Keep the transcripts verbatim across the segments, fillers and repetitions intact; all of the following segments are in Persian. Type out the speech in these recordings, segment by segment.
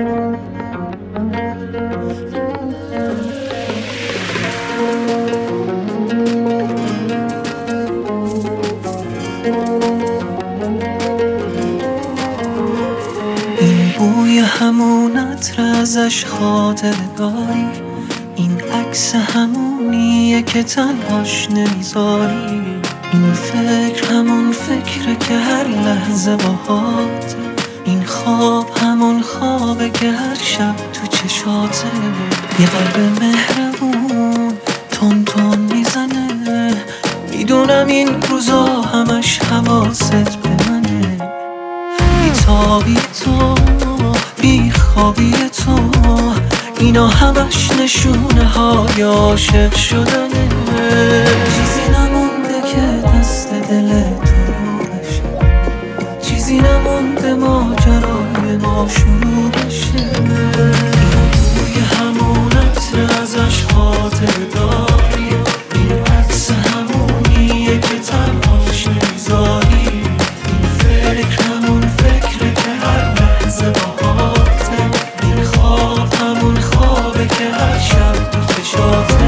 این بوی همون عطر ازش خاطره داری، این عکس همونیه که تنهاش نمیذاری، این فکر همون فکره که هر لحظه باهاته، این خواب همون خوابه که هر شب تو چشاته. یه قلب مهربون تون تون میزنه، میدونم این روزا همش حواست به منه. بیتابی تو، بی خوابی تو، اینا همش نشونه های عاشق شدنه. چیزی نمونده که دست دل تو بشه، چیزی نمونده ماجرای ما شروع بشه. این بوی همون عطر ازش خاطره داری، این عکس همونیه که تنهاش نمیذاری، این فکر همون فکره که هر لحظه باهاته، این خواب همون خوابه که هر شب تو چشاته.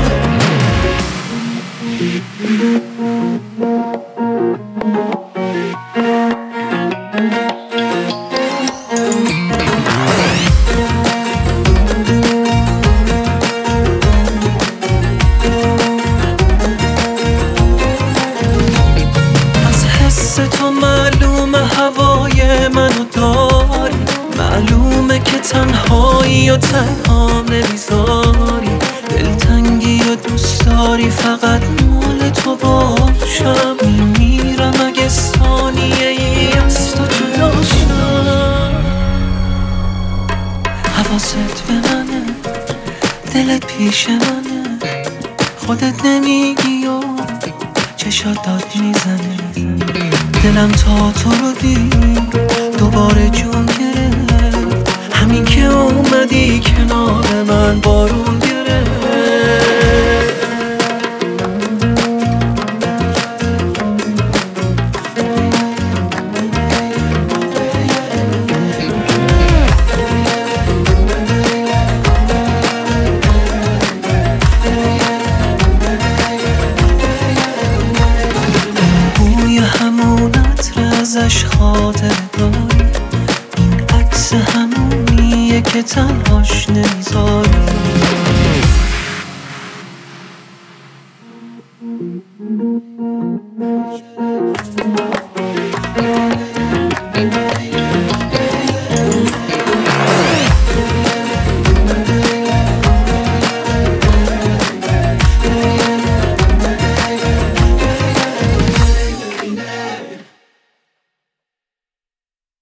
از حس تو معلومه هوای منو داری، معلومه که تنهایی و تنها نمیذاری، دلتنگی و دوست داری فقط مال تو باشم. میمیرم اگه ثانیه ای از تو جدا شم. حواست به منه، دلت پیش منه، خودت نمیگی و چشات داد میزنه. دلم تا تو رو دید دوباره جون گرفت، همین که اومدی کنار من بارون گرفت. بوی همون عطر ازش خاطره داری، این عکس همونیه که تنهاش نمیذاری.